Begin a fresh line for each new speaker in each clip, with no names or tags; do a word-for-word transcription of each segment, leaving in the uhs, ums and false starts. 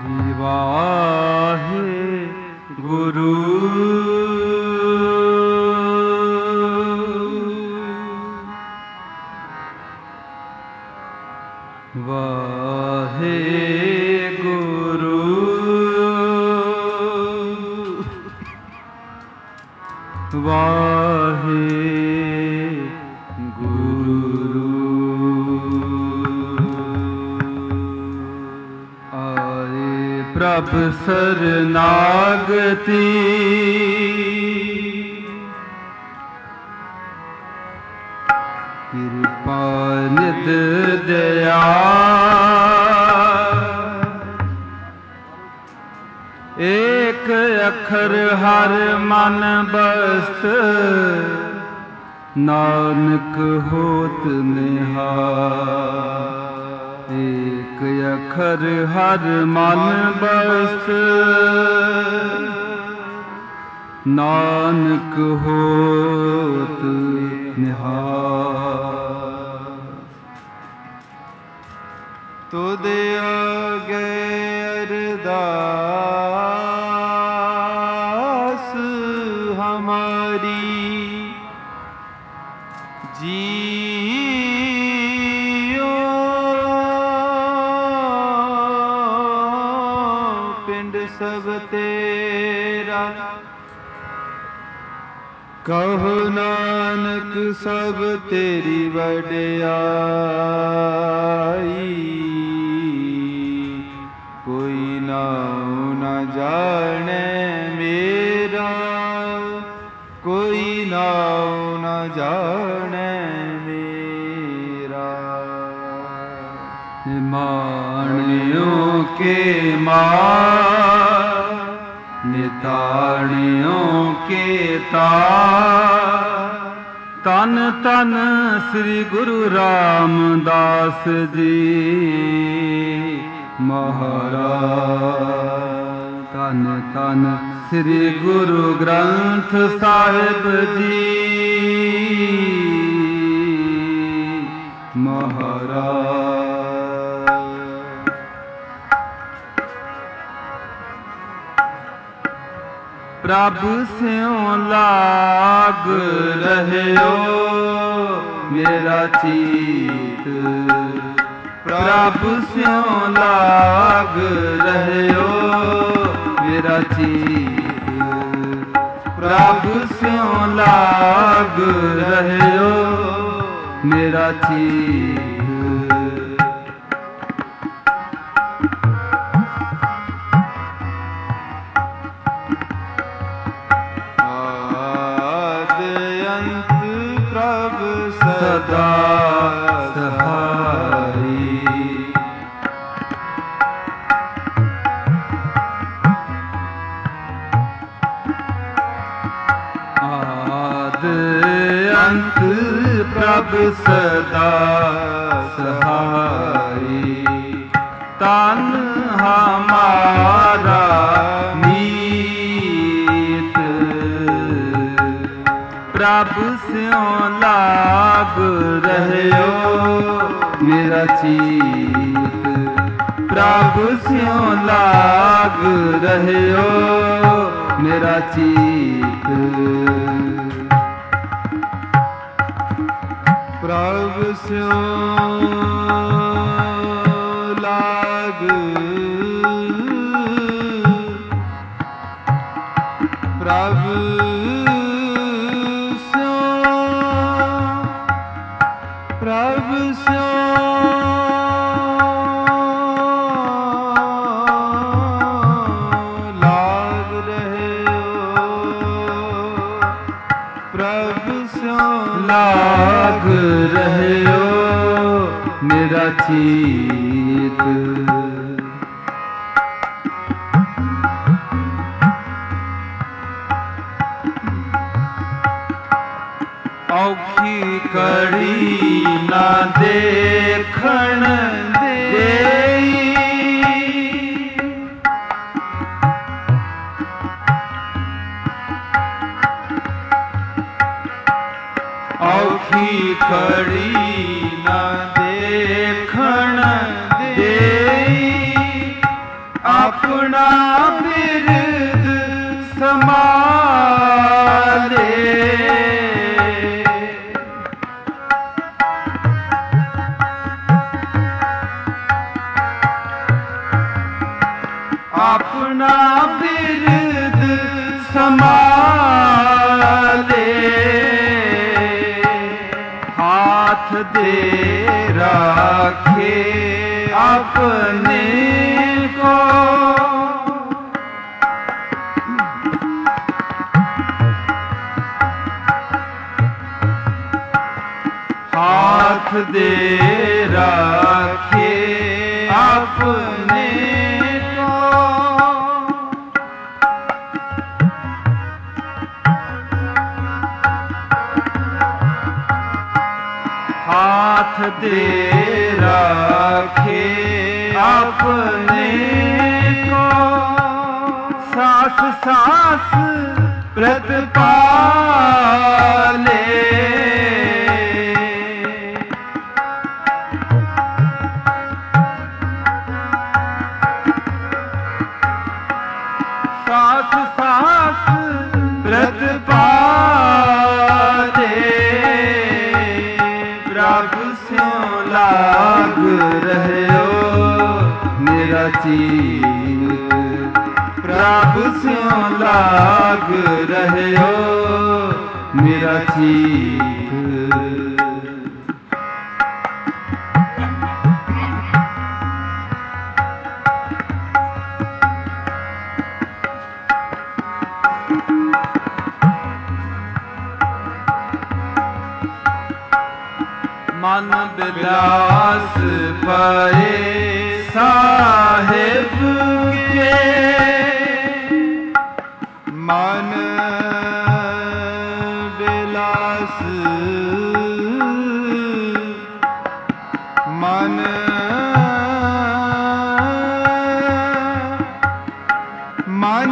ਵਾਹੇ ਗੁਰੂ ਵਾਹੇ ਗੁਰੂ ਵਾਹੇ ਗੁਰੂ ਆਏ ਪ੍ਰਭ ਸਰਨਾਗਤੀ ਕਿਰਪਾ ਨਿਧ ਦਇਆ ਏਕ ਅੱਖਰ ਹਰ ਮਨ ਬਸਤ ਨਾਨਕ ਹੋਤ ਨਿਹਾਲ। ਏਕ ਅੱਖਰ ਹਰ ਮਨ ਬਸਤ ਨਾਨਕ ਹੋਤ ਨਿਹਾਲ। ਤੁਧ ਅਗੇ ਅਰਦਾਸ ਹਮਾਰੀ ਜੀਓ ਪਿੰਡ ਸਭ ਤੇਰਾ ਕਹੋ ਨਾਨਕ ਸਭ ਤੇਰੀ ਵਡਿਆਈ। ਕੋਈ ਨਾਉ ਨ ਜਾਣੈ ਮੇਰਾ ਕੋਈ ਨਾਉ ਨ ਜਾਣੈ ਮੇਰਾ। ਮਾਣਿਓ ਕੇ ਮਾਣ ਨਿਤਾਣਿਓ ਕੇ ਤਾਣ। ਤਨ ਤਨ ਸ੍ਰੀ ਗੁਰੂ ਰਾਮਦਾਸ ਜੀ ਮਹਾਰਾਜ। ਤਨ ਤਨ ਸ੍ਰੀ ਗੁਰੂ ਗ੍ਰੰਥ ਸਾਹਿਬ ਜੀ ਮਹਾਰਾਜ। ਪ੍ਰਭ ਸਿਉ ਲਾਗ ਰਹਿਓ ਮੇਰਾ ਚੀਤ। ਪ੍ਰਭ ਸਿਉ ਲਾਗ ਰਹਿਓ ਮੇਰਾ ਚੀਤ। ਪ੍ਰਭ ਸਿਉ ਲਾਗ ਰਹਿਓ ਮੇਰਾ ਚੀਤ। ਸਦਾ ਸਹਾਈ। ਆਦ ਅੰਤ ਪ੍ਰਭ ਸਦਾ ਸਹਾਈ। ਤਨ ਹਮਾਰਾ ਮੀਤ ਪ੍ਰਭ ਸਿਉ ਲਾਗ ਰਹਿਓ ਮੇਰਾ ਚੀਤ। ਪ੍ਰਭ ਸਿਉ ਲਾਗ ਰਹਿਓ ਮੇਰਾ ਚੀਤ। ਪ੍ਰਭ ਸਿਉ ਲਾਗ ਪ੍ਰਭ ਪ੍ਰਭ ਸਿਉ ਲਾਗ ਰਹਿਓ। ਪ੍ਰਭ ਸਿਉ ਲਾਗ ਰਹਿਓ ਮੇਰਾ ਚੀਤ। ਔਖੀ ਘੜੀ ਨਾ ਦੇਖਣ ਦੇਈ। ਔਖੀ ਘੜੀ ਨਾ ਦੇਖਣ ਦੇਈ। ਆਪ अपना बिरद समाले, अपना बिरद समाले, हाथ दे रखे अपने को, हाथ दे रखे अपने को, हाथ दे रखे अपने को, सास सास व्रत पाले, सास सास व्रत पाले, प्रभु स्यों लाग रहो मेरा चीत, प्रभु स्यों लाग रहो मेरा चीत। मन बिलास पाए साहिब के, मन बिलास, मन मन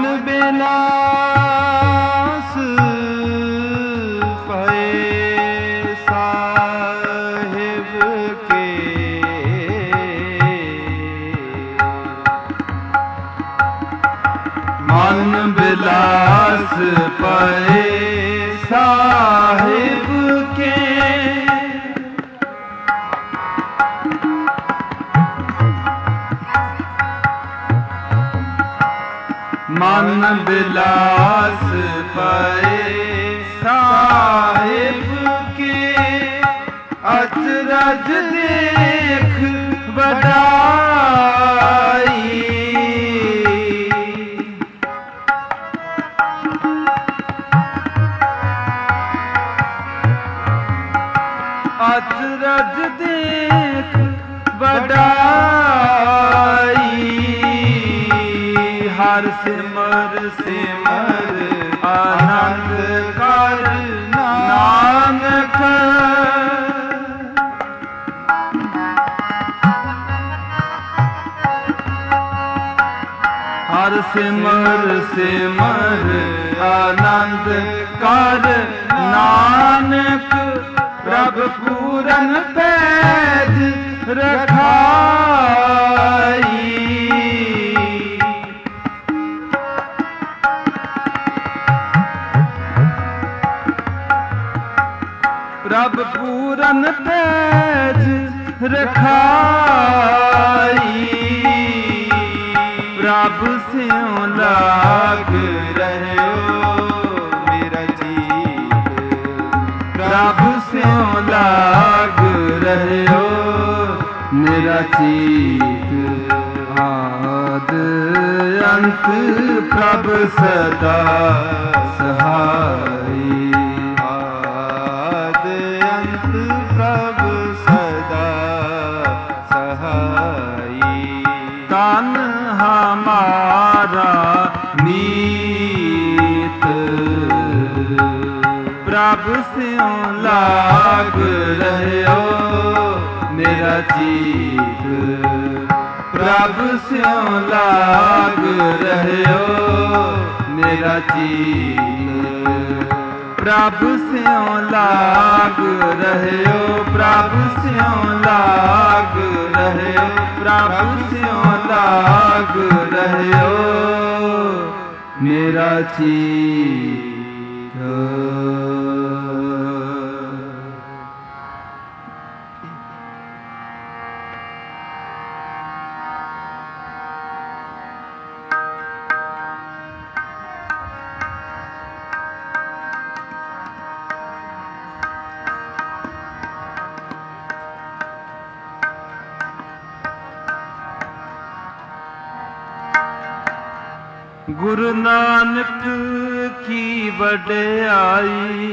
बिलास पाए मन बिलास पाए साहिब के, मन बिलास पाए साहिब के, अचरज देख बड़ाई, अचरज देख बड़ाई, हर सिमर सिमर आनंद कर नानक, हर सिमर सिमर आनंद कर नानक, प्रभु पूरन पैज रखाई, प्रभु पूरन पैज रखाई, प्रभु स्यों लाग रहो मेरा जीत, प्रभु स्यों लाग रहो मेरा चीत, आद अंत प्रभु सदा सहाई, आद अंत प्रभु सदा सहाई, तन हमारा मीत, प्रभु स्यों लाग रहो मेरा चीत, प्रभु स्यों लाग रहो मेरा चीत, प्रभु स्यों लाग रहयो, प्रभु स्यों लाग रहयो, प्रभु स्यों लाग रहयो मेरा चीत। गुरु नानक की वड्याई,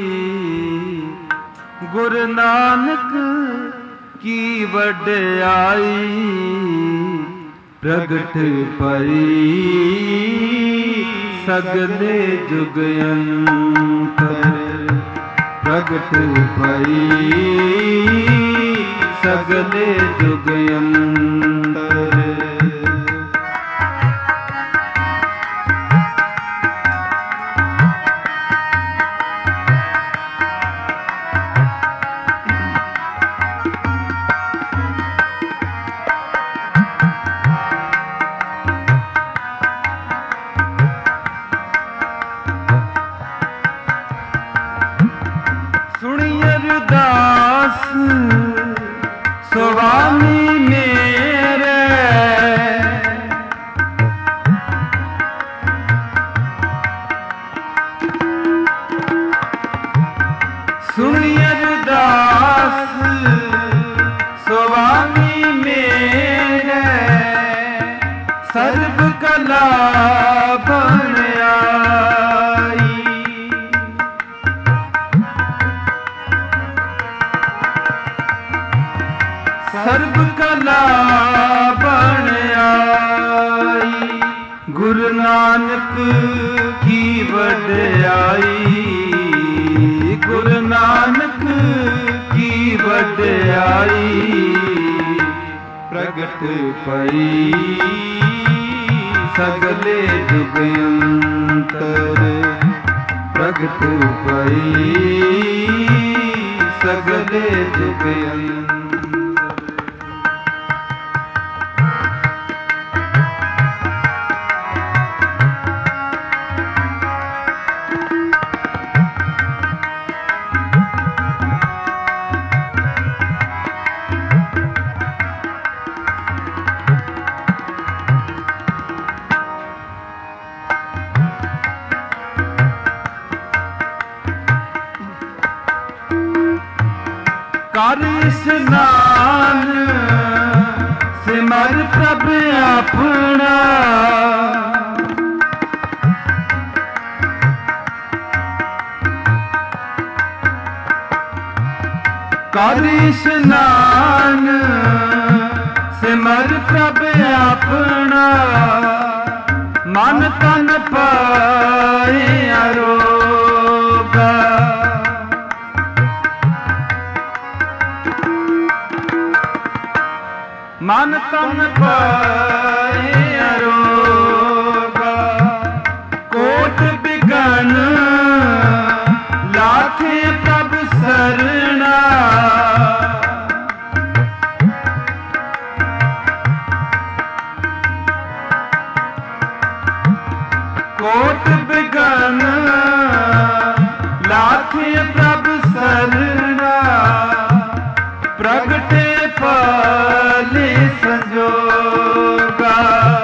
गुरु नानक की वड्याई प्रगट पई सगले जुगयंतर, प्रगट पई सगले जुगयंतर। स्वामी मेरे सुनिए दास, स्वामी मेरे सर्व कला बन आई, सर्व कला बन आई। गुरु नानक की वड्याई, गुरु नानक की वड्याई प्रगट पई सगले जुगयंतर, प्रगट पई सगले जुगयंतर। कर स्नान सिमर प्रभु अपना, कर स्नान सिमर प्रभु अपना, मन तन पाए अरोगा, मन तन पाए अरोगा। कोट बिगन लाथे प्रभु सरना, कोट बिगन लाथे प्रभु सरना, प्रगटे पाले संजोगा।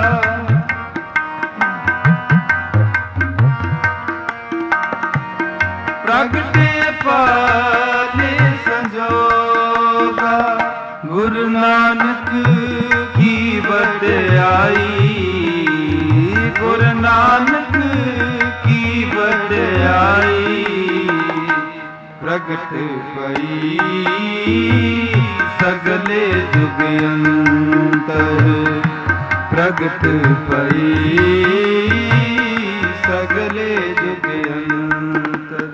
प्रगटे पाले संजोगा। गुरु नानक की वड्याई, गुरु नानक की वड्याई प्रगट पई सगले जुगयंतर, प्रगट पई सगले जुगयंतर।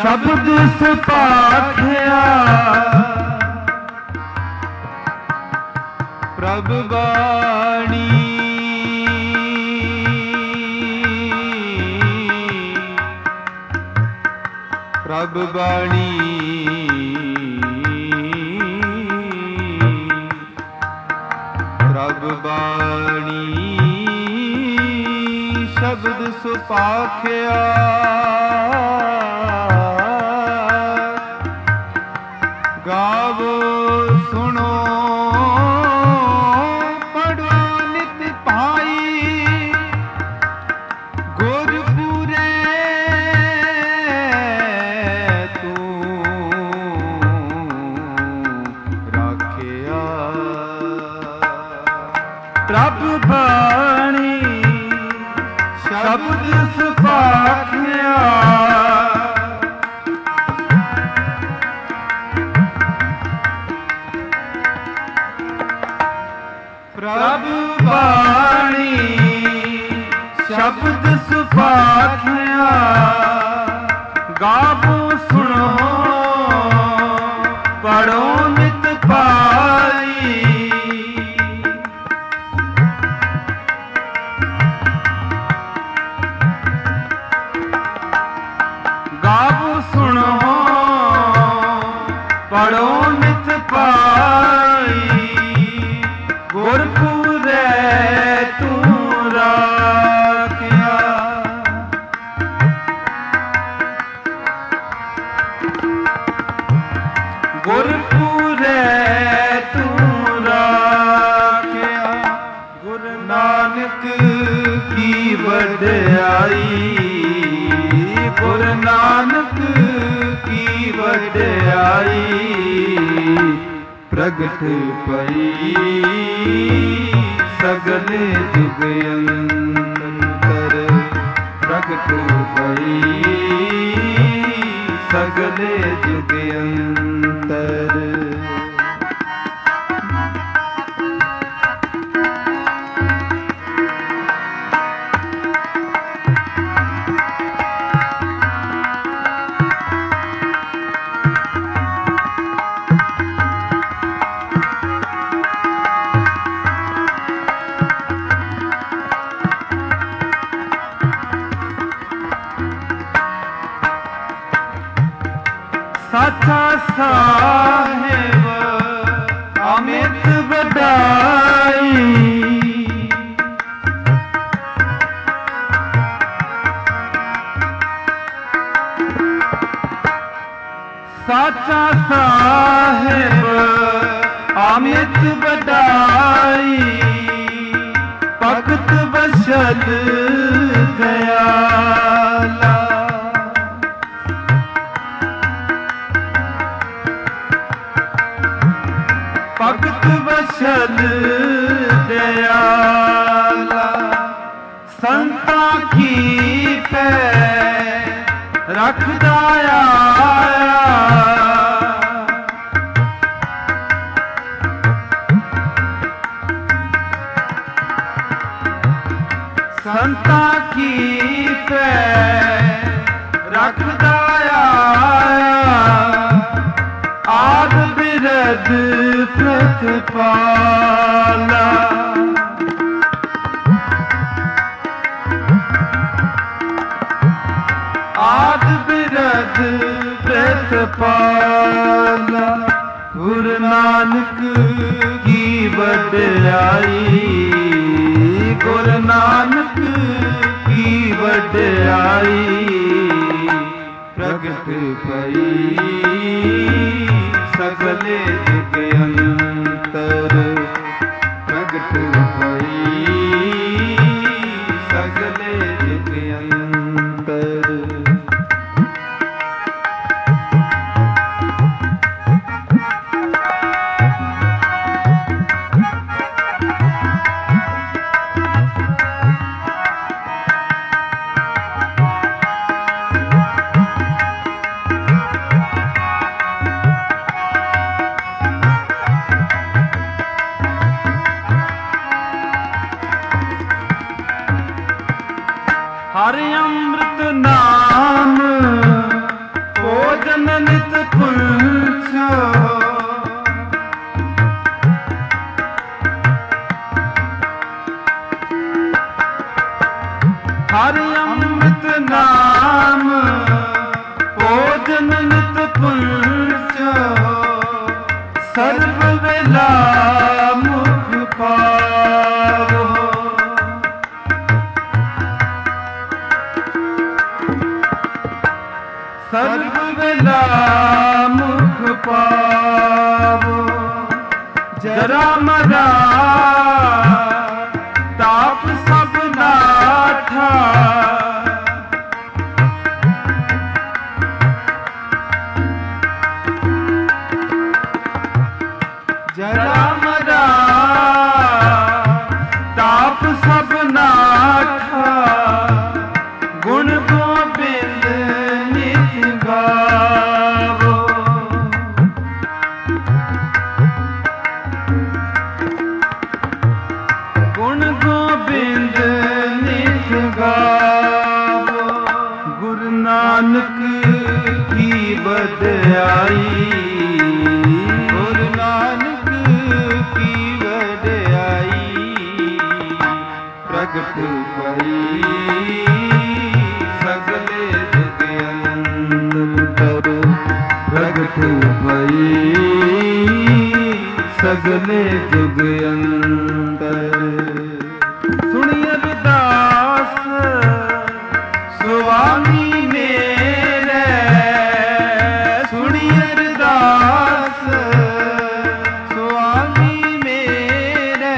ਸ਼ਬਦ ਸੁਭਾਖਿਆ ਪ੍ਰਭ ਬਾਣੀ ਪ੍ਰਭ ਬਾਣੀ ਪ੍ਰਭ ਬਾਣੀ ਸ਼ਬਦ ਸੁਭਾਖਿਆ ਗਾਵੋ ਸੁਣੋ ਪੜੋ ਨਿਤ ਭਾਈ ਗੁਰਪੁਰੇ ਤੂੰ ਰਾਖਿਆ ਪ੍ਰਭ ਬਾਣੀ ਸ਼ਬਦ ਸੁਭਾਖਿਆ ਪ੍ਰਭ ਬਾਣੀ ਸ਼ਬਦ ਸੁਭਾਖਿਆ ਗਾਵੋ ਸੁਣੋ ਪੜੋ ਨਿਤ ਭਾਈ ਗਾਵੋ ਸੁਣੋ ਪੜੋ ਨਿਤ ਭਾਈ ਗੁਰਪੁਰੇ ਤੂੰ ਰਾਖਿਆ ਗੁਰਪੁਰੇ ਤੂੰ ਰਾਖਿਆ ਗੁਰੂ ਨਾਨਕ ਕੀ ਵਡਿਆਈ ਗੁਰੂ ਨਾਨਕ ਕੀ ਵਡਿਆਈ ਪ੍ਰਗਟ ਪਈ ਸਗਲੇ ਜੁਗ ਅੰਤਰ ਪ੍ਰਗਟ ਪਈ ਸਗਲੇ ਜੁਗ ਅੰਤਰ ਸਾਚਾ ਸਾਹਿਬ ਅਮਿਤ ਵਡਾਈ ਸਾਚਾ ਸਾਹਿਬ ਅਮਿਤ ਵਡਾਈ ਭਗਤ ਬਸ਼ਲ ਦਇਆਲਾ ਭਗਤ ਬਸ਼ਲ ਦਇਆਲਾ ਸੰਤਾਂ ਕੀ ਪੈ ਰੱਖਦਾ ਆਇਆ ਸੰਤਾਂ ਕੀ ਪੈ ਰੱਖਦਾ ਆਇਆ ਆਦ ਬਿਰਦ ਪ੍ਰਤਪਾਲਾ ਆਦ ਬਿਰਦ ਪ੍ਰਤਪਾਲਾ ਗੁਰੂ ਨਾਨਕ ਕੀ ਵਡਿਆਈ ਗੁਰੂ ਨਾਨਕ ਕੀ ਵਡਿਆਈ ਪ੍ਰਗਟ ਪਈ ਸਗਲੇ ਜੁਗ ਅੰਤਰ ਪ੍ਰਗਟ ਪਈ ਸਗਲੇ ਜੁਗ ਅੰਤਰ ਨਾਮ ਭੋਜਨ ਨਿਤ ਪੁੰਚ ਸਰਬ ਵੇਲਾ ਮੁਖ ਪਾਵੋ। ਸਰਬ ਵੇਲਾ ਮੁਖ ਪਾਵੋ। ਜਰਾ ਮਰਾ ਤਾਪ ਸਭ ਨਾਠਾ ਜਰਾ ਮਰਾ ਤਾਪ ਸਭ ਨਾਠਾ ਗੁਣ ਗੋਬਿੰਦ ਨਿਤ ਗਾਵੋ। ਗੁਣ ਗੋਬਿੰਦ ਨਿਤ ਗਾਵੋ। ਗੁਰੂ ਨਾਨਕ ਕੀ ਵਡਿਆਈ, ਗੁਰੂ ਨਾਨਕ ਕੀ ਵਡਿਆਈ ਪ੍ਰਗਟ ਪਈ ਸਗਲੇ ਜੁਗ ਅੰਤਰ। ਪ੍ਰਗਟ ਪਈ ਸਗਲੇ ਜੁਗ ਅੰਤਰ। ਸੁਣੀ ਅਰਦਾਸ ਸੁਆਮੀ ਮੇਰੇ, ਸੁਣੀ ਅਰਦਾਸ ਸੁਆਮੀ ਮੇਰੇ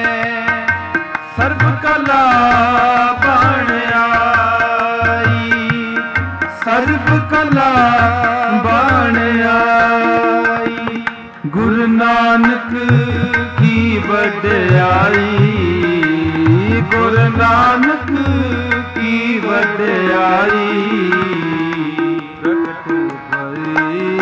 ਸਰਬ ਕਲਾ ਬਣ ਆਈ, ਸਰਬ ਕਲਾ ਬਣ ਆਈ। ਗੁਰੂ ਨਾਨਕ ਕੀ ਵਡਿਆਈ, ਗੁਰੂ ਨਾਨਕ ਕੀ ਵਡਿਆਈ ਪ੍ਰਗਟ ਪਈ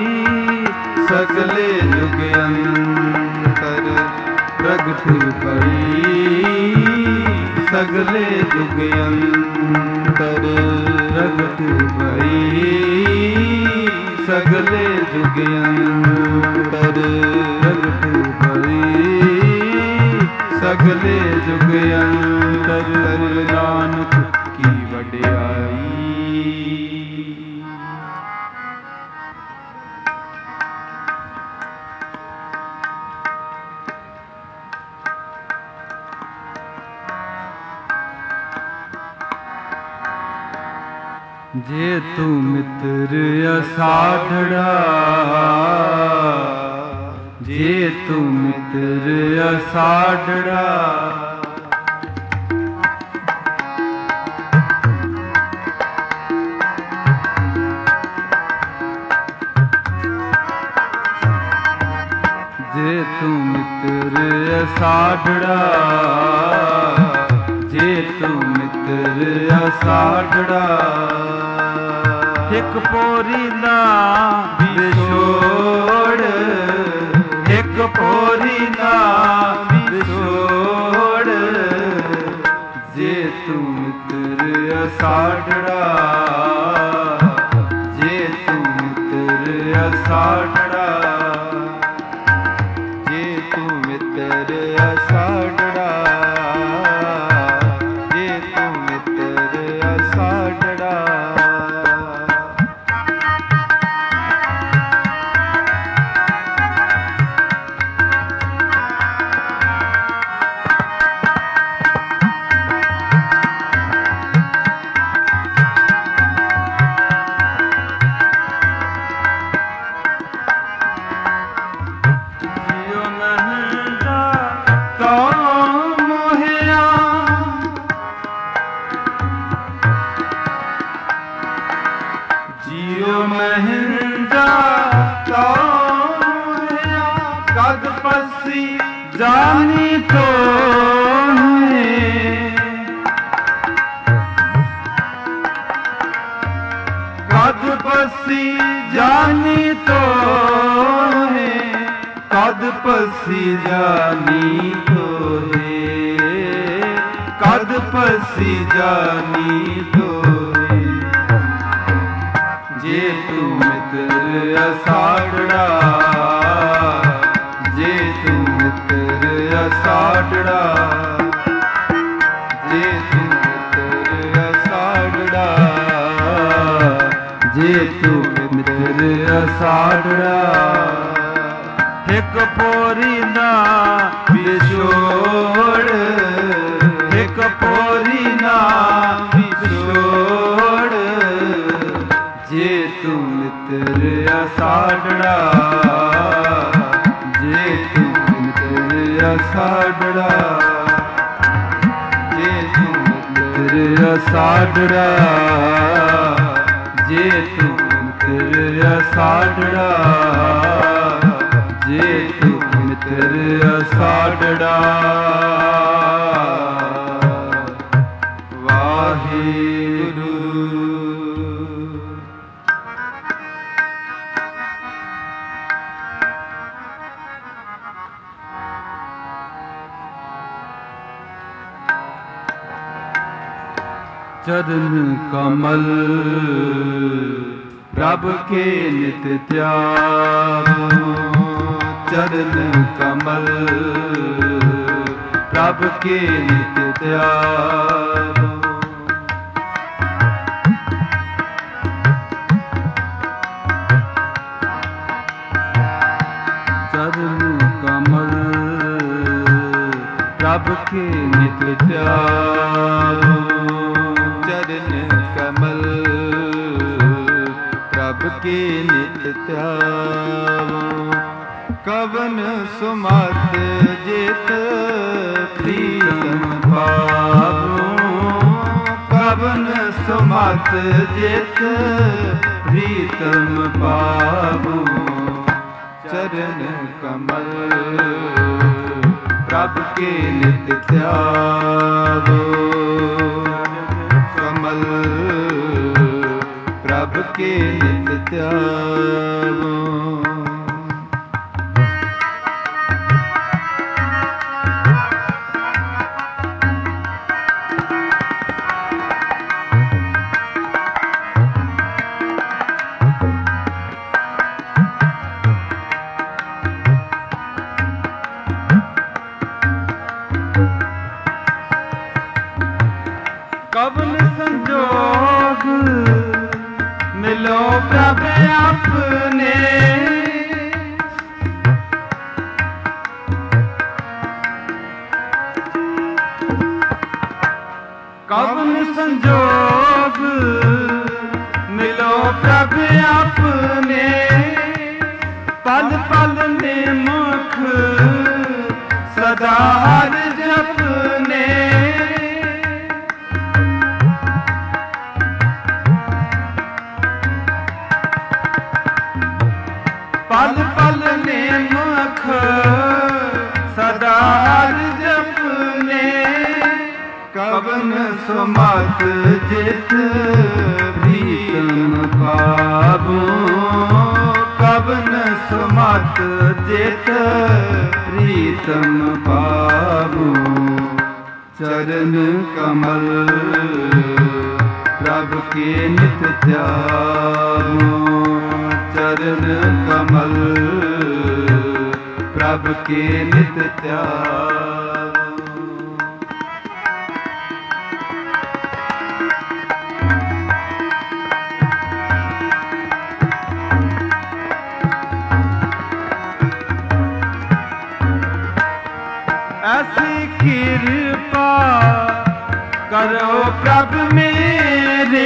ਸਗਲੇ ਜੁਗ ਅੰਤਰ। ਪ੍ਰਗਟ ਪਈ ਸਗਲੇ ਜੁਗ ਅੰਤਰ। ਪ੍ਰਗਟ ਪਈ ਸਗਲੇ ਜੁਗ ਅੰਤਰ। ਪ੍ਰਗਟ ਪਈ ਸਗਲੇ ਜੁਗ ਅੰਤਰ। ਨਾਨਕ ਕੀ ਵਡਿਆਈ। ਜੇ ਤੂੰ ਮਿੱਤਰ ਅਸਾਢੜਾ, ਜੇ ਤੂੰ ਮਿੱਤਰ ਅਸਾਢੜਾ ਜੇ ਤੂੰ ਮਿੱਤਰ ਅਸਾਢੜਾ, ਜੇ ਤੂੰ ਮਿੱਤਰ ਅਸਾਢੜਾ ਇੱਕ ਪੋਰੀ ਨਾ ਵਿਛੋੜ, ਇੱਕ ਪੋਰੀ ਨਾ ਵਿਛੋੜ। ਜੇ ਤੂੰ ਮਿੱਤਰ ਅਸਾਢੜਾ, ਜੇ ਤੂੰ ਮਿੱਤਰ ਅਸਾਢੜਾ, ਜੇ ਤੂੰ ਮਿੱਤਰ ਅਸਾਢੜਾ, ਜੇ ਤੂੰ ਮਿੱਤਰ ਅਸਾਢੜਾ। जानी तो है कद पसी जानी तो है, कद पसी जानी तो है, कद पसी जानी तो है। जे तू मित्र असाढ़ड़ा, जे तू मित्र असाढ़ड़ा, जे तू मित्र असाढ़ड़ा, ਜੇ ਤੂੰ ਮਿੱਤਰ ਅਸਾੜੜਾ
ਇੱਕ ਪੋਰੀ ਨਾ
ਵਿਛੋੜ
ਇੱਕ ਪੋਰੀ ਨਾ
ਵਿਛੋੜ ਜੇ ਤੂੰ ਮਿੱਤਰ ਅਸਾੜੜਾ ਜੇ ਤੂੰ ਮਿੱਤਰ ਅਸਾੜੜਾ ਜੇ ਤੂੰ ਮਿੱਤਰ ਅਸਾੜੜਾ ਜੇ ਤੂੰ ਮਿੱਤਰ ਅਸਾੜੜਾ ਜੇ ਤੂੰ ਮਿੱਤਰ ਅਸਾੜੜਾ ਵਾਹਿਗੁਰੂ। चरण कमल प्रभ के नित त्यागो चरण कमल प्रभ के नित त्यागो चरण कमल प्रभ के नित त्यागो चरण कमल प्रभ के नित त्यागो कवन सुमत जित प्रीतम पावो कवन सुमत जित प्रीतम पावो चरण कमल प्रभ के नित त्यागो कमल प्रभ के नित त्यागो। कवन संजोग मिलो प्रभ अपने कवन संजोग मिलो प्रभ अपने पल पल निमुख सदा हर जपने पल पल निमुख सदा हर जपने कवन सुमत जित प्रीतम पावो कवन सुमत जित प्रीतम पावो चरण कमल प्रभ के नित त्यागो चरण कमल प्रभ के नित त्यागो। ऐसी कृपा करो प्रभ मेरे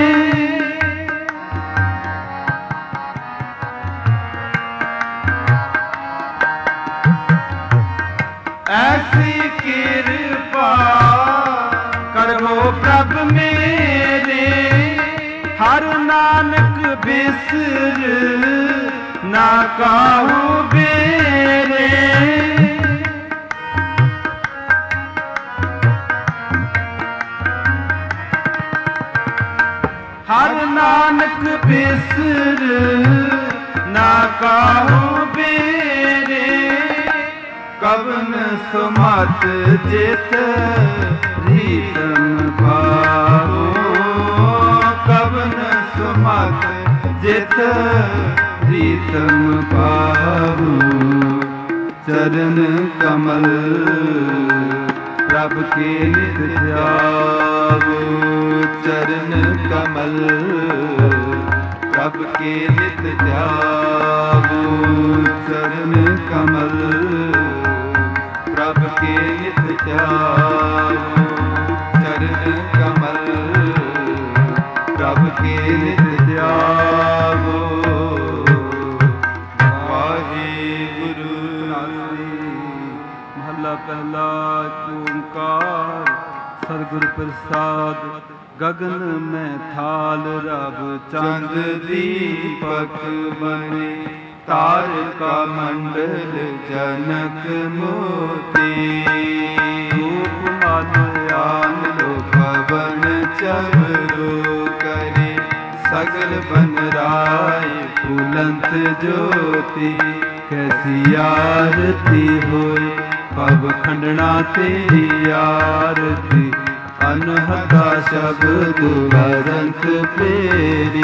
ऐसी कृपा करो प्रभ मेरे हर नानक बिसर ना काहू बेरे हर नानक बिसर ना काहू बेरे कवन सुमत जित प्रीतम पावो कवन सुमत जित प्रीतम पावो चरण कमल प्रभ के नित त्यागो चरण कमल ਪ੍ਰਭ ਕੇ ਨਿਤ ਧਿਆਵੋ। ਚਰਨ ਕਮਲ ਪ੍ਰਭ ਕੇ ਨਿਤ ਧਿਆਵੋ। ਚਰਨ ਕਮਲ ਪ੍ਰਭ ਕੇ ਨਿਤ ਧਿਆਵੋ। ਵਾਹਿਗੁਰੂ।
ਮਹਲਾ ਪਹਿਲਾ ਓੰਕਾਰ ਸਤਿਗੁਰ ਪ੍ਰਸਾਦ। ਗਗਨ ਮੈਂ ਥਾਲ ਰਬ
ਚੰਦ ਦੀਪਕ ਬਨੇ ਤਾਰਕਾ ਮੰਡਲ ਜਨਕ ਮੋਤੀ।
ਰੂਪ ਮਲ
ਆਨ ਲੋ ਭਵਨ ਚਵਰੋ ਕਰੇ ਸਗਲ ਬਨ ਰਾਏ ਫੁਲੰਤ ਜੋਤੀ। ਕੈਸੀ ਆਰਤੀ ਹੋਏ ਭਵ ਖੰਡਣਾ ਤੇਰੀ ਆਰਤੀ। ਅਨਹਤਾ ਸ਼ਬਦ ਵਰੰਤ ਫੇਰੀ।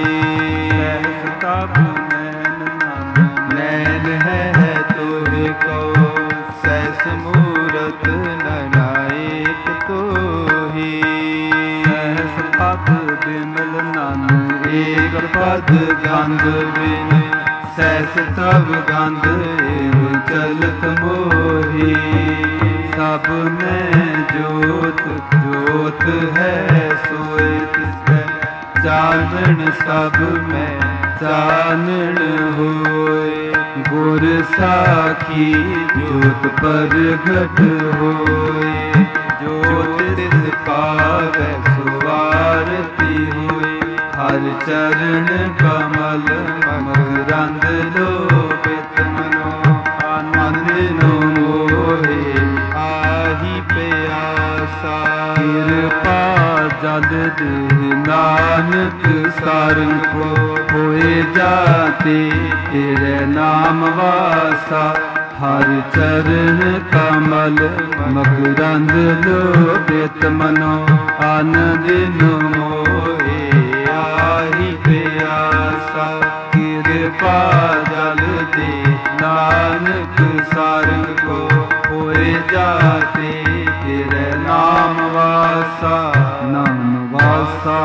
ਸਹਿਸ ਤਬ ਨੈਣ ਨਾਮ
ਨੈਣ ਹੈ ਤੋਹਿ ਕੋ ਸੈਸ ਮੂਰਤ ਨਨਾਇਕ ਤੋਹੀ।
ਸਹਿਸ ਪਦ ਬਿਮਲ ਨਨ
ਏਕ ਪਦ ਗੰਧ ਬਿਨ ਸੈਸ ਤਬ ਗੰਧ ਏਵ ਚਲਤ ਮੋਹੀ। ਸਭ ਮੈਂ ਜੋਤ ਜੋਤ ਹੈ ਸੋਇ ਤਿਸੈ ਚਾਨਣ ਸਭ ਮੈਂ ਚਾਨਣ ਹੋਏ। ਗੁਰ ਸਾਖੀ ਜੋਤ ਪ੍ਰਗਟ ਹੋਏ। ਜੋਤ ਤਿਸ ਪਾਵੈ ਸੁਆਰਤੀ ਹੋਏ। ਹਰ ਚਰਨ ਕਮਲ ਮਕਰੰਦ ਲੋਭਿਤ ਮਨੋ। ਆਨੰਦ ਨੋ ਮੋਹੇ ਆਹੀ ਪਿਆਸਾ।
ਕਿਰਪਾ ਜਲ ਦੇ ਨਾਨਕ ਸਾਰਨ ਕੋ ਹੋਏ ਜਾਤੇ ਤੇਰੇ ਨਾਮ ਵਾਸਾ। ਹਰ ਚਰਨ ਕਮਲ ਮਕਰੰਦ ਲੋਭਿਤ ਮਨੋ। ਆਨੰਦ ਨੋ ਮੋਹੇ ਆਹੀ ਪਿਆਸਾ। ਕਿਰਪਾ ਜਲ ਦੇ ਨਾਨਕ ਸਾਰਨ ਕੋ ਹੋਏ ਜਾਤੇ ਤੇਰੇ ਨਾਮ ਵਾਸਾ। ਨਾਮ ਵਾਸਾ।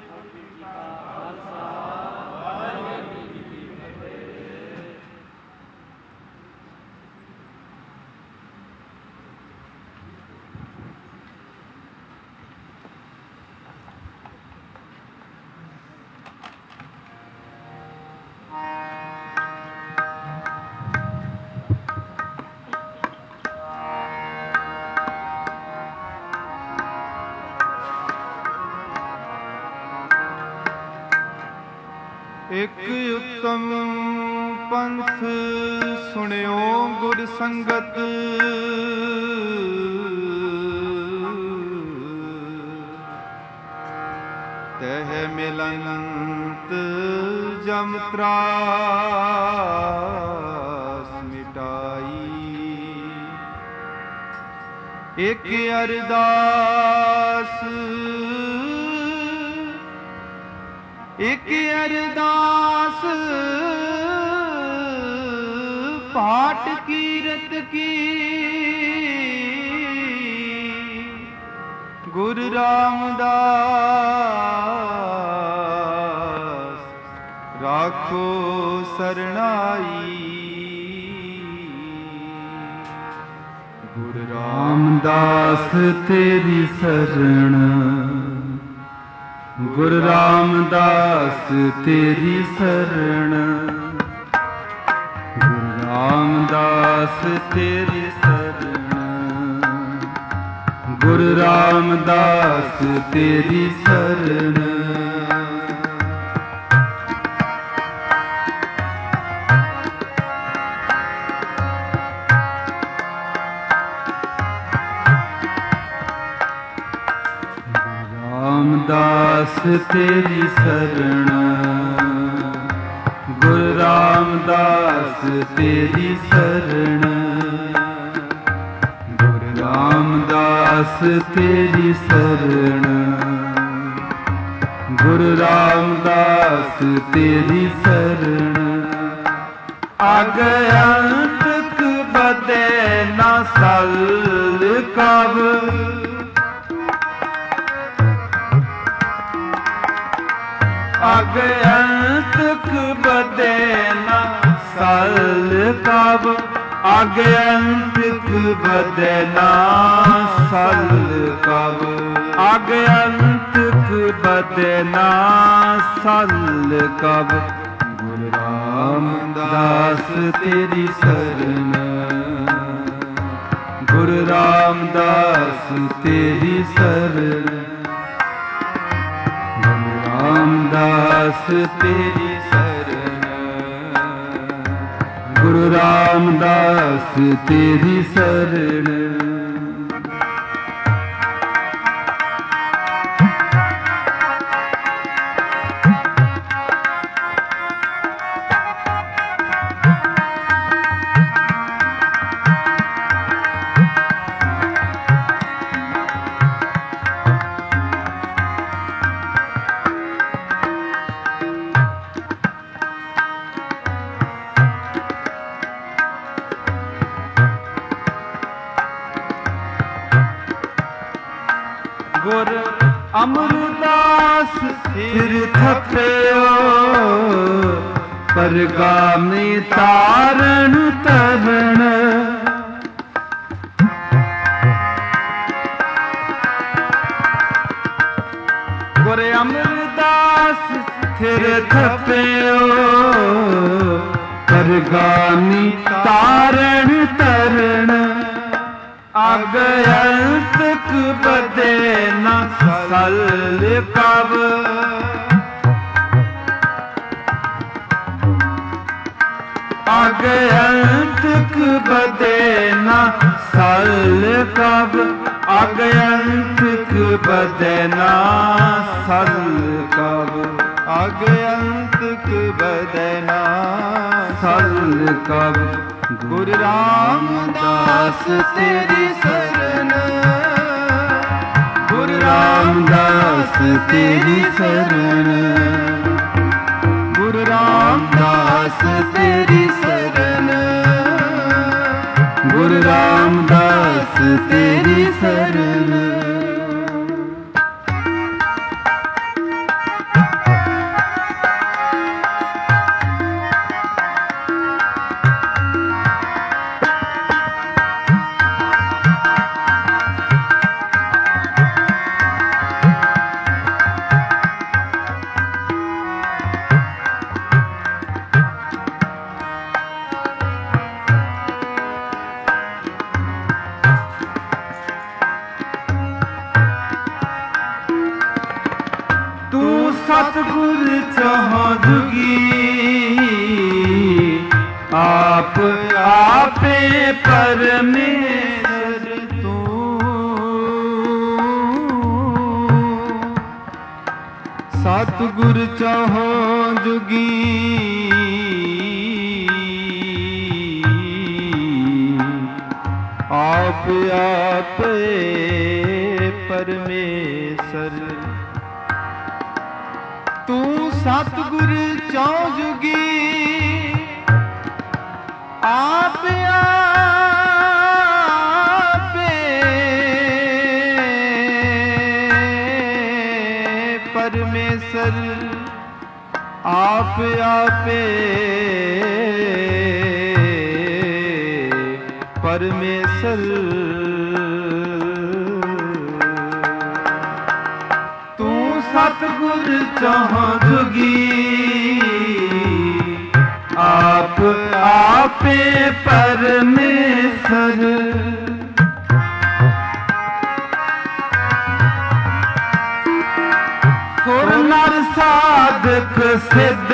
ਇਕ ਉਤਮ ਪੰਥ ਸੁਣਿਓ ਗੁਰ ਸੰਗਤ, ਤਹ ਮਿਲੰਤ ਜਮ ਤਰਾਸ ਮਿਟਾਈ। ਇਕ ਅਰਦਾਸ ਇਕ ਅਰਦਾਸ ਪਾਠ ਕੀਰਤ ਕੀ, ਗੁਰੂ ਰਾਮਦਾਸ ਰਾਖੋ ਸਰਣਾਈ। ਗੁਰੂ ਰਾਮਦਾਸ ਤੇਰੀ ਸਰਣ, ਗੁਰੂ ਰਾਮਦਾਸ ਤੇਰੀ ਸਰਣ, ਗੁਰੂ ਰਾਮਦਾਸ ਤੇਰੀ ਸਰਣ, ਗੁਰੂ ਰਾਮਦਾਸ ਤੇਰੀ ਸਰਣ। ਰਾਮਦਾਸ ਤੇਰੀ ਸਰਣ, ਗੁਰੂ ਰਾਮਦਾਸ ਤੇਰੀ ਸਰਣ, ਗੁਰੂ ਰਾਮਦਾਸ ਤੇਰੀ ਸਰਣ, ਗੁਰੂ ਰਾਮਦਾਸ ਤੇਰੀ ਸਰਣ। ਅਗ ਅੰਤਕ ਬਦੇ ਨਾ ਸਲ ਕਬ, ਅਗ ਅੰਤਕ ਬਦੇ ਨਾ ਸਲ ਕਬ, ਅਗ ਅੰਤਕ ਬਦੇ ਨਾ ਸਲ ਕਬ, ਅਗ ਅੰਤਕ ਬਦੇ ਨਾ ਸਲ ਕਬ। ਗੁਰੂ ਰਾਮਦਾਸ ਤੇਰੀ ਸਰਣ, ਗੁਰੂ ਰਾਮਦਾਸ ਤੇਰੀ ਸਰਣ, ਰਾਮਦਾਸ ਤੇਰੀ ਸਰਣ, ਗੁਰੂ ਰਾਮਦਾਸ ਤੇਰੀ ਸਰਣ। ਗੁਰ ਅਮਰਦਾਸ ਸਿਰ ਥੱਪਿਓ, ਪਰਗਾਮੀ ਤਾਰਨ ਤਰਨ। ਗੁਰ ਅਮਰਦਾਸ ਸਿਰ ਥੱਪਿਓ, ਪਰਗਾਮੀ ਤਾਰਨ ਤਰਨ। ਅਗ ਅੰਤਕ ਬਦੇ ਨਾ ਸਲ ਕਬ, ਅਗ ਅੰਤਕ ਬਦੇ ਨਾ ਸਲ ਕਬ, ਅਗ ਅੰਤਕ ਬਦੇ ਨਾ ਸਲ ਕਬ, ਅਗ ਅੰਤਕ ਬਦੇ ਨਾ ਸਲ ਕਬ। ਗੁਰੂ ਰਾਮਦਾਸ ਤੇਰੀ ਸਰਣ, ਗੁਰੂ ਰਾਮਦਾਸ ਤੇਰੀ ਸਰਣ, ਗੁਰੂ ਰਾਮਦਾਸ ਤੇਰੀ ਸਰਣ, ਗੁਰੂ ਰਾਮਦਾਸ ਤੇਰੀ ਸਰਣ।
सतगुर चहो जुगी आप आपे परमेश्वर तू
सतगुर चहो जुगी आप आपे परमेश्वर तू सतगुर चौ जुगी आप आपे परमेश्वर आप आपे परमेश्वर
तू सतगुर चहो जुगी आप आपे परमेश्वर सुर नर साधक सिद्ध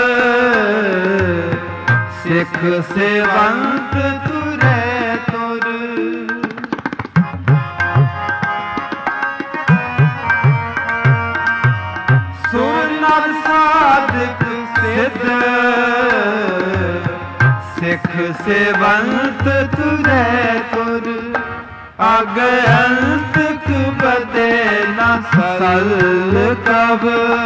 सिख सेवंत तुरे तुर सुर नर साधक सिद्ध सिख सेवंत तुरे तुर अगयंत बदे न सल कब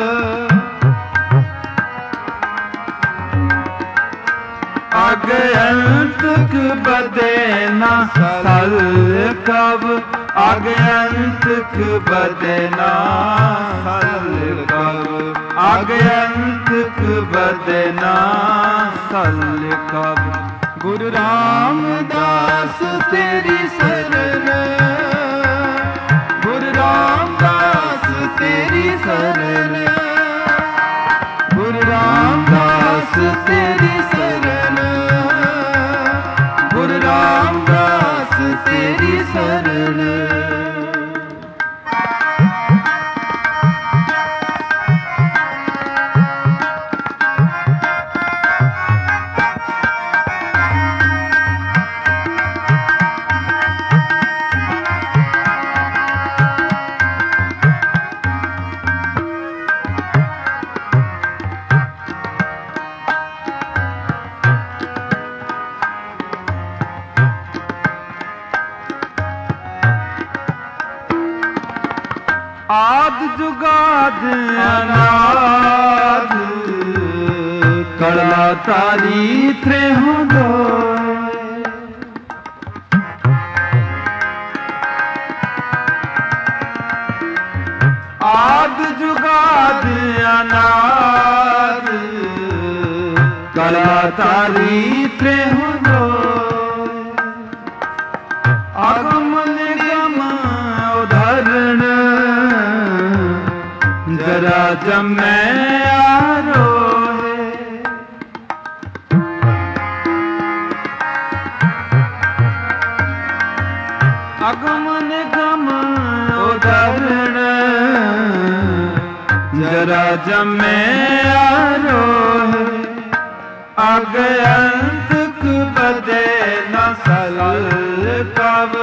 अगयंत बदे न सल कब अगयंत बदे न सल कब अगयंत बदे न सल कब
गुरु रामदास तेरी शरण गुरु रामदास तेरी शरण गुरु रामदास तेरी शरण गुरु रामदास तेरी शरण
आद जुगाद अनाद कला तारी थे हो दो आद जुगाद अनाद कला तारी थे हो दो अगम निगम उदाहरण जरा जमै आरोहे अगम निगम उदाहरण जरा जमै आरोहे अगयंत बदे न सल कब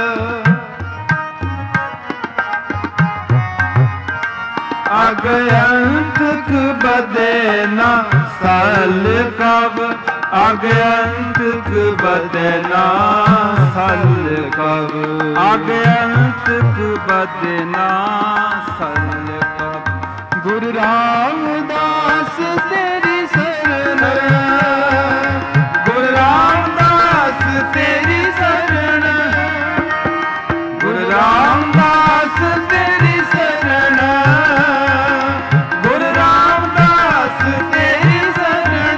अगयंत बदे न सल कब अगयंत बदे न सल कब अगयंत बदे न सल कब
गुरु रामदास तेरी शरण
गुरु रामदास तेरी शरण गुरु रामदास तेरी शरण गुरु रामदास तेरी शरण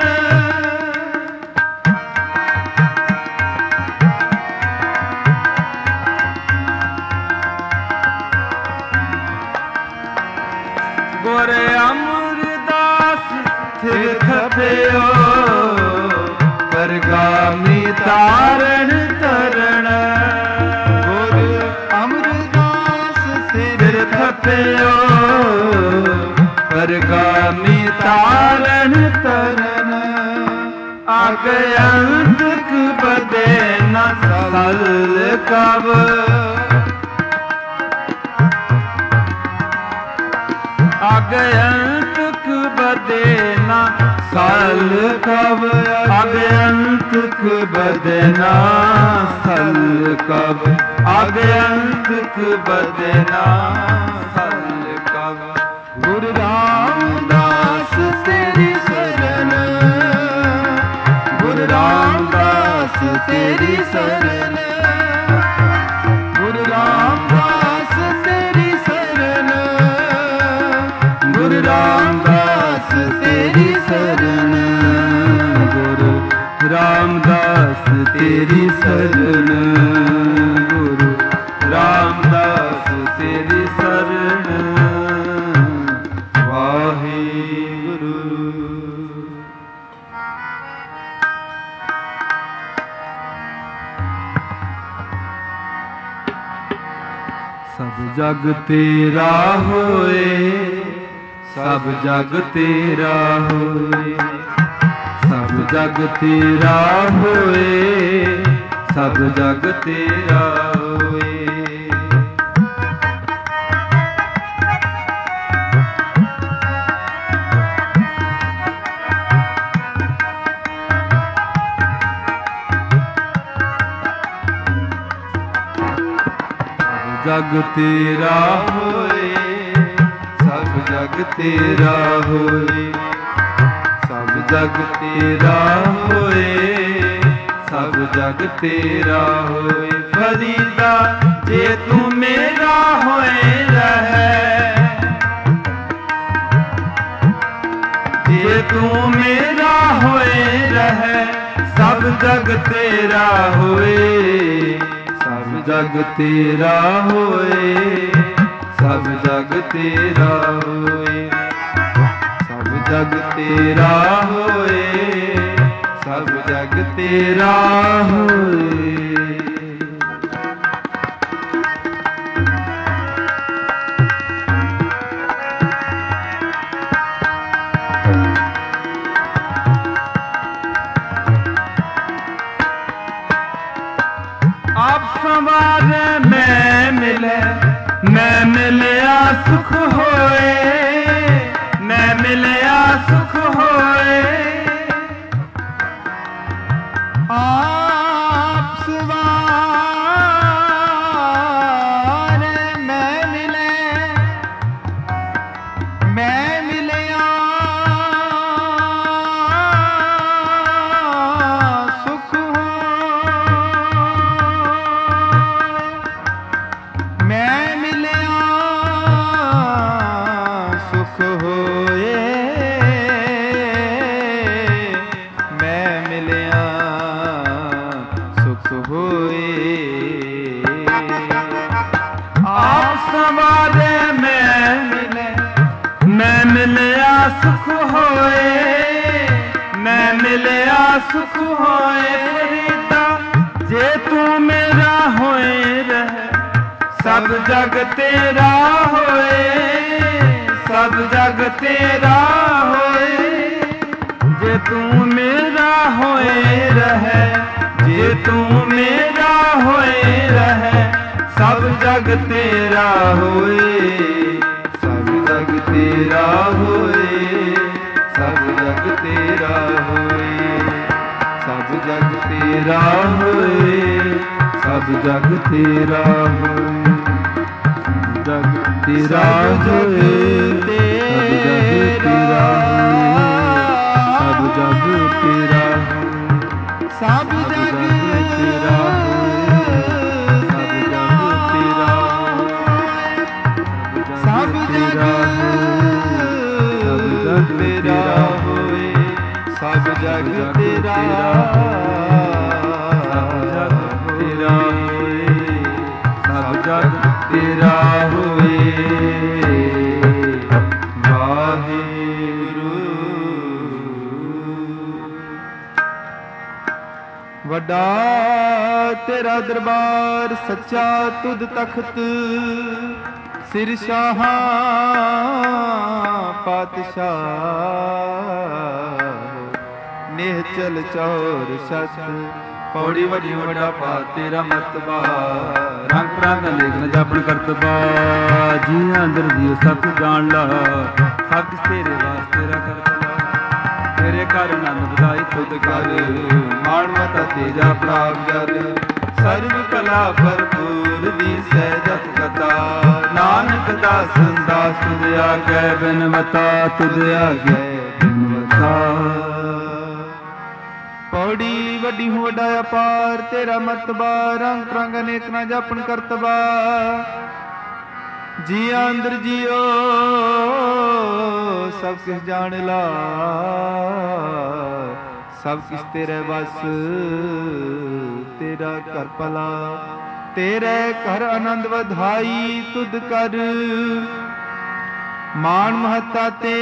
गोरे अमरदास थिर खपियो परगामी तारण तरण
गुरु अमरदास
थिर खपियो ਤਾਰਨ ਤਰਨ ਆਗੇ ਅੰਤਕ ਬਦੇ ਨ ਸਲ ਕਬ ਆਗੇ ਅੰਤਕ ਬਦੇ ਨ ਸਲ ਕਬ ਆਗੇ ਅੰਤਕ ਬਦੇ ਨ ਸਲ ਕਬ ਆਗੇ ਅੰਤਕ ਬਦੇ ਨ ਸਲ ਕਬ
ਗੁਰੂ ਰਾਮਦਾਸ ਤੇਰੀ ਸ਼ਰਨ ਗੁਰੂ ਰਾਮਦਾਸ ਤੇਰੀ ਸ਼ਰਨ ਗੁਰੂ ਰਾਮਦਾਸ ਤੇਰੀ ਸ਼ਰਨ ਗੁਰੂ ਰਾਮਦਾਸ ਤੇਰੀ ਸ਼ਰਨ
ਗੁਰੂ ਰਾਮਦਾਸ ਤੇਰੀ ਸ਼ਰਨ ਗੁਰੂ ਰਾਮਦਾਸ ਤੇਰੀ ਸ਼ਰਨ ਵਾਹਿਗੁਰੂ। ਸਭ ਜਗ ਤੇਰਾ ਹੋਏ ਸਭ ਜਗ ਤੇਰਾ ਹੋਏ ਸਭ ਜਗ ਤੇਰਾ ਹੋਏ ਸਭ ਜਗ ਤੇਰਾ ਹੋਏ ਜਗ ਤੇਰਾ ਹੋਏ ਸਭ ਜਗ ਤੇਰਾ ਹੋਏ ਸਭ ਜਗ ਤੇਰਾ ਹੋਏ ਸਭ ਜਗ ਤੇਰਾ ਹੋਏ ਫਰੀਦਾ ਜੇ ਤੂੰ ਮੇਰਾ ਹੋਏ ਰਹਿ ਜੇ ਤੂੰ ਮੇਰਾ ਹੋਏ ਰਹਿ ਸਭ ਜਗ ਤੇਰਾ ਹੋਏ ਸਭ ਜਗ ਤੇਰਾ ਹੋਏ ਸਭ ਜਗ ਤੇਰਾ ਹੋਏ ਸਭ ਜਗ ਤੇਰਾ ਹੋਏ ਸਭ ਜਗ ਤੇਰਾ ਹੋਏ। ਆਪ ਸੰਵਾਰੇ ਮੈਂ ਮਿਲੇ ਮੈਂ ਮਿਲਿਆ ਸੁਖ ਹੋਏ ਮੈਂ ਮਿਲਿਆ ਸੁਖ ਹੋਏ
ਆਪ ਸਵਾਰੇ ਮੈਂ ਮਿਲੇ ਮੈਂ ਮਿਲਿਆ ਸੁਖ ਮੈਂ ਮਿਲਿਆ ਸੁਖ ਹੋਏ ਮੈਂ ਮਿਲਿਆ ਸੁਖ ਹੋਏ
ਆਪ ਸੰਵਾਰੇ ਮੈਂ ਮਿਲੇ ਮੈਂ ਮਿਲਿਆ ਸੁਖ ਹੋਏ ਮੈਂ ਮਿਲਿਆ ਸੁਖ ਹੋਏ ਫਰੀਦਾ ਜੇ ਤੂੰ ਮੇਰਾ ਹੋਏ ਰਹਿ ਸਭ ਜਗ ਤੇਰਾ ਹੋਏ ਸਭ ਜਗ ਤੇਰਾ ਹੋਏ ਜੇ ਤੂੰ ਮੇਰਾ ਹੋਏ ਰਹਿ ਜੇ ਤੂੰ ਮੇਰਾ ਹੋਏ ਰਹਿ ਸਭ ਜਗ ਤੇਰਾ ਹੋਏ ਸਭ ਜਗ ਤੇਰਾ ਹੋਏ ਸਭ ਜਗ ਤੇਰਾ ਹੋਏ ਸਭ ਜਗ ਤੇਰਾ ਹੋਏ ਸਭ ਜਗ ਤੇਰਾ ਹੋਏ ਜਗ ਤੇਰਾ ਹੋਏ ਸਭ ਜਗ ਤੇਰਾ ਹੋਏ ਸਭ ਜਗ ਤੇਰਾ ਹੋਏ
ਸਭ ਜਗ
ਤੇਰਾ ਹੋਏ ਸਭ ਜਗ ਤੇਰਾ
ਸਭ ਜਗ
ਤੇਰਾ ਹੋਏ
ਸਭ ਜਗ ਤੇਰਾ
ਤੇਰਾ ਹੋਏ ਸਭ ਜਗ ਤੇਰਾ ਹੋਏ ਵਾਹਿਗੁਰੂ।
ਵੱਡਾ ਤੇਰਾ ਦਰਬਾਰ ਸੱਚਾ ਤੁਧ ਤਖਤ ਸਿਰ ਸ਼ਾਹਾਂ ਪਾਤਸ਼ਾਹ ਨਿਹਚਲ ਚੌਰ ਸਤ
ਪੌੜੀ ਵੱਡੀ ਵੱਡਾ ਪਾ ਤੇਰਾ ਮਤਬਾ ਰੰਗ ਪ੍ਰਾਂਗ ਅਨੇਕ ਨ ਜਾਪਣ ਕਰਤਬਾ ਜੀਆਂ ਅੰਦਰ ਜੀਉ ਸਭ ਜਾਣ ਲਾ ਸਭ ਕਿਸ ਤੇਰੇ ਵਾਸਤੇ ਰਾ ਕਰਤਬਾ ਤੇਰੇ ਘਰ ਆਨੰਦ ਵਧਾਈ ਤੁਧ ਕਰ
ਮਾਣ ਮਤਾ ਤੇਜਾ ਪ੍ਰਾਪ ਜਦ ਸਰਬ ਕਲਾ ਭਰਪੂਰ ਦੀ ਸਹਿਜਤ ਕਥਾ
ਨਾਨਕ ਦਾਸ ਦਾਸ ਤੁਧ ਆਗੈ ਬਿਨ ਮਤਾ ਤੁਧ ਆਗੈ ਬਿਨ ਮਤਾ
ਪੌੜੀ ਵੱਡੀ ਹੋ ਵੱਡਾ ਅਪਾਰ ਤੇਰਾ ਮਰਤਬਾ ਰੰਗ ਪ੍ਰੰਗ ਅਨੇਕ ਨਾ ਜਾਪਣ ਕਰਤਬਾ ਜੀਆਂ ਅੰਦਰ ਜੀਓ ਸਭ ਕਿਸ ਜਾਣ ਲਾ ਸਭ ਕਿਸ ਤੇਰੇ ਵਸ ਤੇਰਾ ਘਰ ਭਲਾ ਤੇਰੇ ਘਰ ਆਨੰਦ ਵਧਾਈ ਤੁਧ ਕਰ ਮਾਨ ਮਹੱਤਾ ਤੇ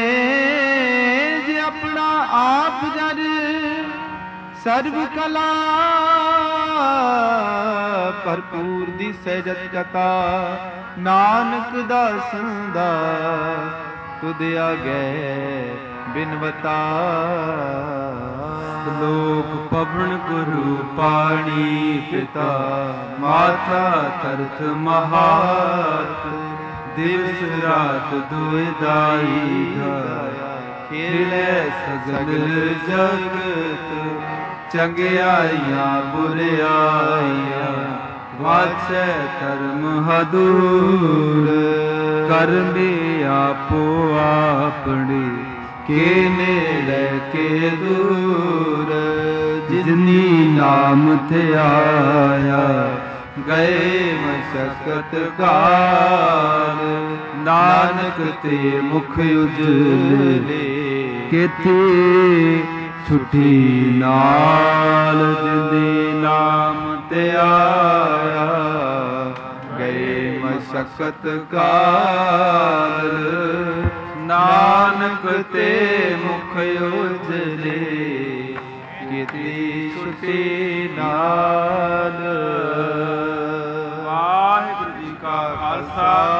ਜੇ ਆਪਣਾ ਆਪ ਜਰ ਸਰਬ ਕਲਾ ਭਰਪੂਰ ਦੀ ਸਹਿਜਤ ਕਥਾ ਨਾਨਕ ਦਾਸਨ ਦਾ ਤੁਧ ਆਗੈ ਬਿਨਵਤਾ
ਲੋਕ ਪਵਨ ਗੁਰੂ ਪਾਣੀ ਪਿਤਾ ਮਾਤਾ ਤਰਥ ਮਹਾਤ ਦਿਵਸ ਰਾਤ ਦੁਇ ਦਾਈ ਖੇਲੇ ਸਗਲ ਜਗਤ ਚੰਗਿਆਈਆਂ ਬੁਰਿਆਈਆਂ ਵਾਛੈ ਧਰਮ ਹਦੂਰ ਕਰਮੇ ਆਪੋ ਆਪਣੇ ਕੇ ਨੇੜੇ ਕੇ ਦੂਰ ਜਿਨੀ ਨਾਮ ਧਿਆਇਆ ਗਏ ਮਸ਼ਕਤ ਕਾਲ ਨਾਨਕ ਤੇ ਮੁਖ ਉਜਲੇ ਕਿਤੇ ਛੁੱਟੀ ਨਾਲ ਜਿਨੇ ਨਾਮ ਧਿਆਇਆ ਗਏ ਮਸ਼ਕਤ ਕਾਲ ਨਾਨਕ ਤੇ ਮੁਖ ਉਜਲੇ ਕਿਤੇ ਛੁੱਟੀ ਨਾਲ।
ਵਾਹਿਗੁਰੂ ਜੀ ਕਾ ਖਾਲਸਾ